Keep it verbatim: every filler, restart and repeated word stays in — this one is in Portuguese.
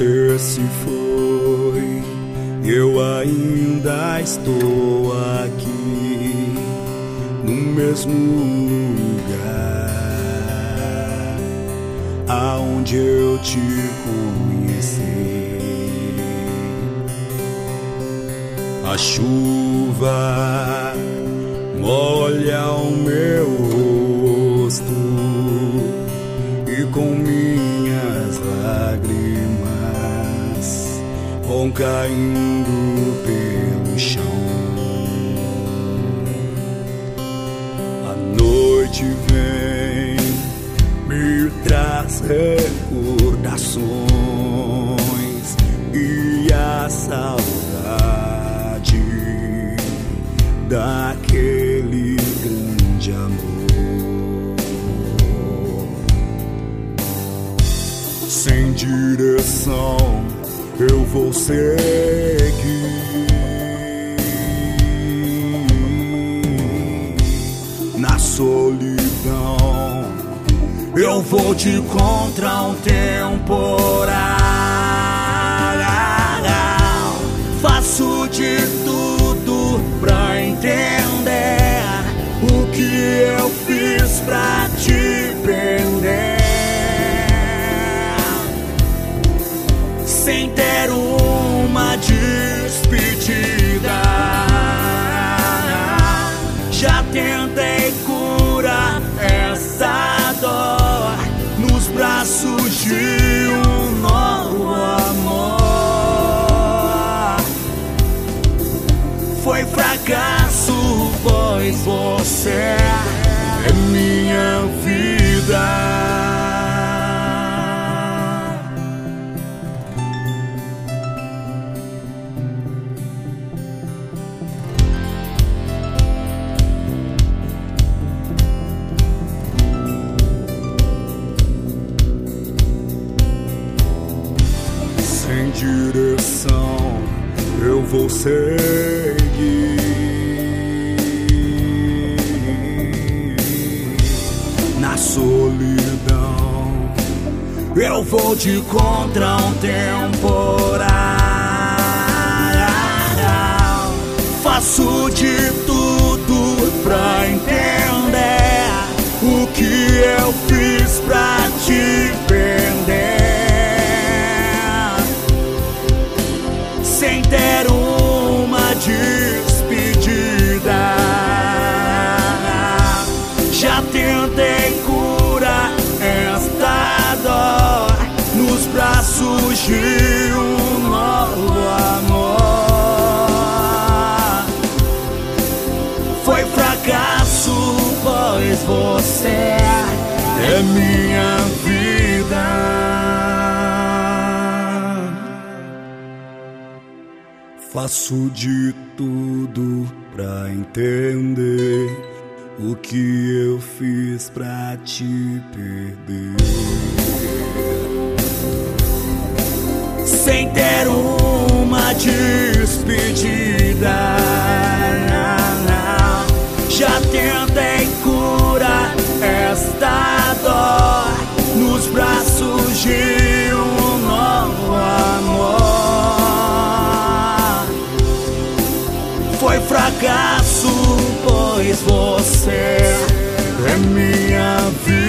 Você se foi, eu ainda estou aqui no mesmo lugar aonde eu te conheci. A chuva molha o meu rosto e com minhas lágrimas vão caindo pelo chão. A noite vem, me traz recordações e a saudade daquele grande amor. Sem direção eu vou seguir na solidão. Eu vou te contra um temporal. Faço de tudo pra entender o que eu fiz pra te perder, sem ter uma despedida. Já tentei curar essa dor nos braços de um novo amor. Foi fracasso, pois você é minha vida. Sem direção eu vou seguir na solidão. Eu vou de contra um temporal. Faço de tudo pra entender o que eu fiz pra te perder, sem ter uma despedida. Já tentei curar esta dor nos braços de um novo amor. Foi fracasso, pois você é minha vida. Faço de tudo pra entender o que eu fiz pra te perder, sem ter uma despedida. Já tentei curar esta dor nos braços de um novo amor. Foi fracasso, pois você é minha vida.